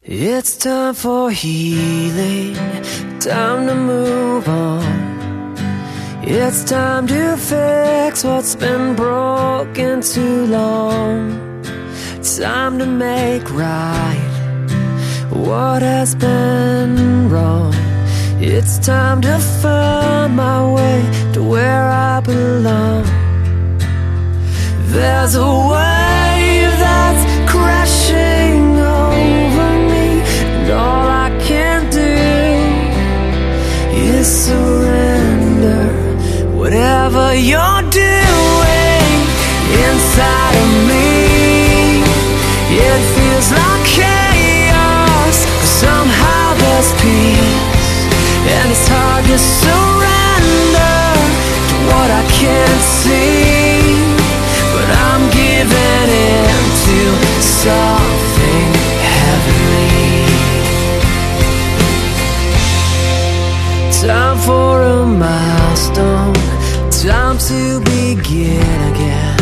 It's time for healing, time to move on. It's time to fix what's been broken too long. Time to make right what has been wrong. It's time to find my way to where I belong. There's a wave that's crashing over me, and all I can do is surrender. Whatever you're doing inside of me, it feels like chaos, but somehow there's peace. And it's hard to surrender to what I can't see, but I'm giving in to something heavenly. Time for a milestone, time to begin again.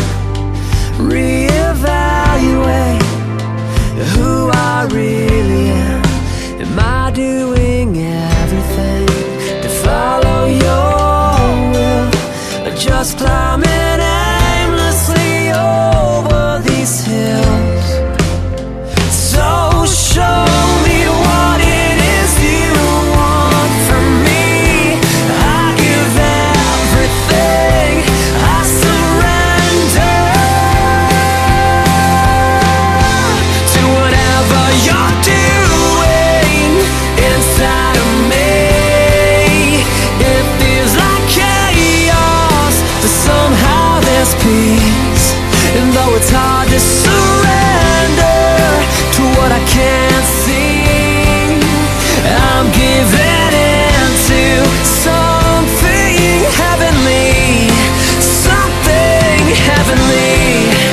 Reevaluate who I really am. Am I doing everything to follow your will, or just climbing aimlessly over these hills? So show me what it is you want from me. I give everything, I surrender to whatever you're doing inside of me. It feels like chaos, but somehow there's peace. And though it's hard to surrender to what I can't see, I'm giving in to something heavenly, something heavenly.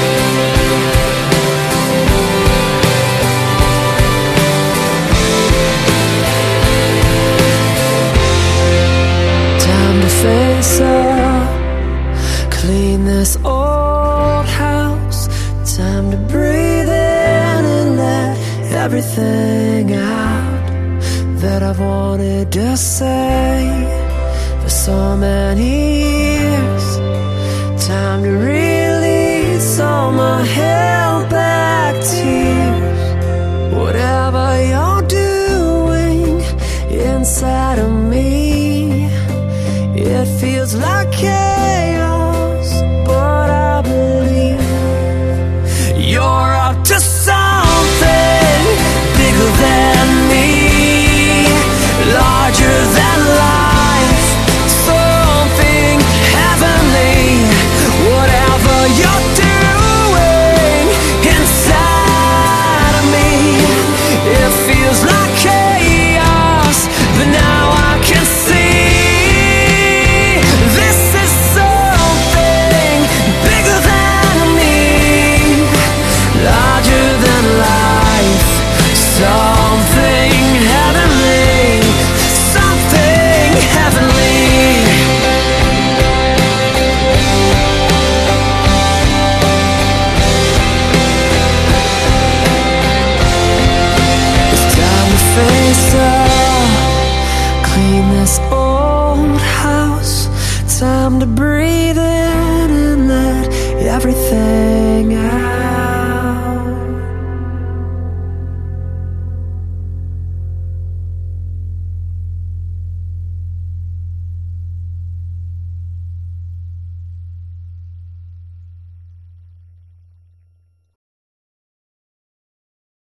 Time to face up, clean this old house. Time to breathe in and let everything out that I've wanted to say for so many years. Time to release all my held back tears. Whatever you're doing inside of me, it feels like chaos, but I believe you're up to something bigger than me, larger than life, something heavenly. Whatever you're doing inside of me, it feels like chaos, but now I can see this is something bigger than me, larger than life, something heavenly, something heavenly. It's time to face up, clean this old house. Time to breathe in and let everything